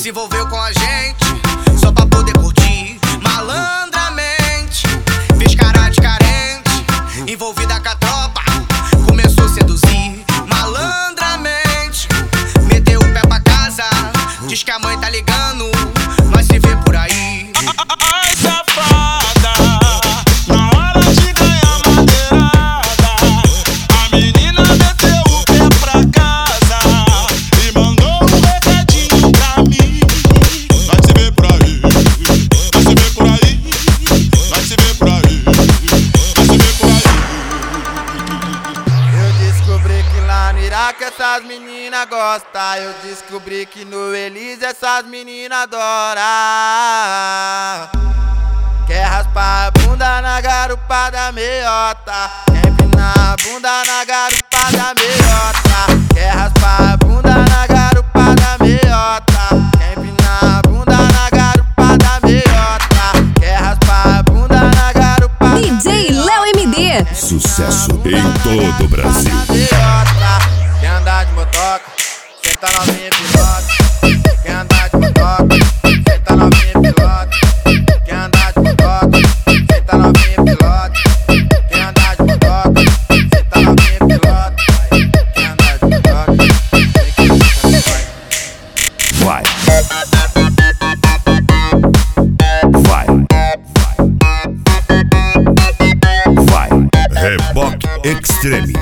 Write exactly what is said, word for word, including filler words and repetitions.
envolveu com a gente só pra poder curtir malandramente. Fez cara de carente, envolvida com a tropa, começou a seduzir malandramente. Meteu o pé pra casa, diz que a mãe tá ligando, nós se vê por aí. Ai, safada, na hora de ganhar madeirada, a menina meteu o pé pra casa e mandou um recadinho pra mim. Nós se vê por aí, nós se vê por aí, nós se vê por aí, nós se vê por aí. Eu descobri que lá no Iraque essas meninas gostam. Eu descobri que no Elise essas meninas adoram. Quer raspar a bunda na garupa da meiota, quer empinar a bunda na garupa da meiota. Quer raspar a bunda na garupa da meiota, quer empinar a bunda na garupa da meiota. Quer raspar a bunda na garupa da D J Léo M D. Sucesso em todo o Brasil. Quer andar de motoca, senta novinha pilota. Quer andar de motoca, senta novinha pilota. Quer andar de motoca, senta novinha pilota. Quer andar de motoca, senta novinha pilota. Quer andar de motoca, vem que Vai. Vai. Vai. Reboque Extreme.